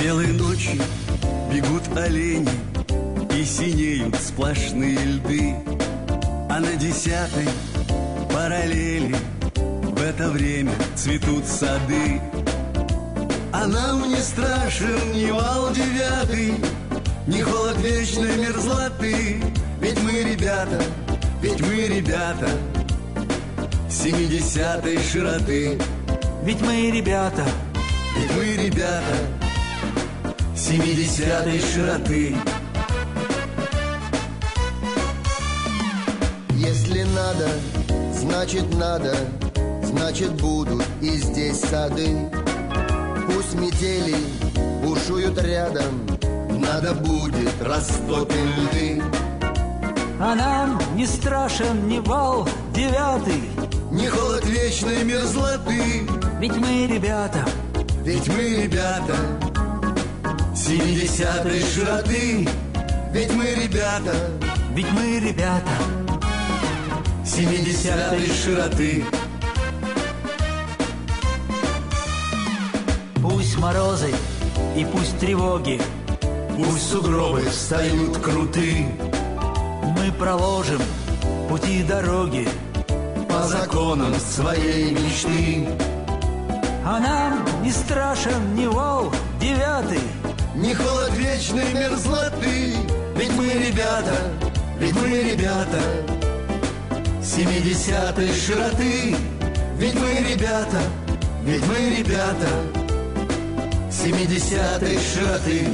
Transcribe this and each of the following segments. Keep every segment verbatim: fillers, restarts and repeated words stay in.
Белые ночи бегут олени, и синеют сплошные льды. А на десятой параллели в это время цветут сады. А нам не страшен ни вал девятый, ни холод вечной мерзлоты. Ведь мы ребята, ведь мы ребята семидесятой широты. Ведь мы ребята, ведь мы ребята семидесятой широты. Если надо, значит надо, значит будут и здесь сады. Пусть метели бушуют рядом, надо будет растопим льды. А нам не страшен ни вал девятый, ни холод вечной мерзлоты. Ведь мы ребята, ведь мы ребята семидесятой широты. Ведь мы ребята, ведь мы ребята семидесятой широты. Пусть морозы и пусть тревоги, пусть сугробы встают круты, мы проложим пути дороги по законам своей мечты. А нам не страшен ни вал девятый, ни холод вечной мерзлоты. Ведь мы ребята, ведь мы ребята семидесятой широты. Ведь мы ребята, ведь мы ребята семидесятой широты.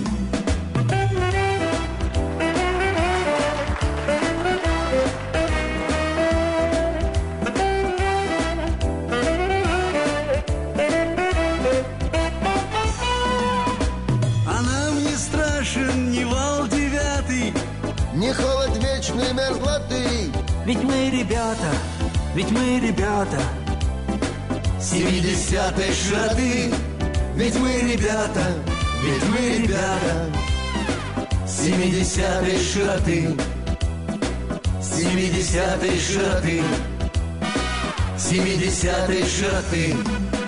Ни холод вечной мерзлоты. Ведь мы ребята, ведь мы ребята семидесятой широты. Ведь мы ребята, ведь мы ребята семидесятой широты. Семидесятой широты. Семидесятой широты.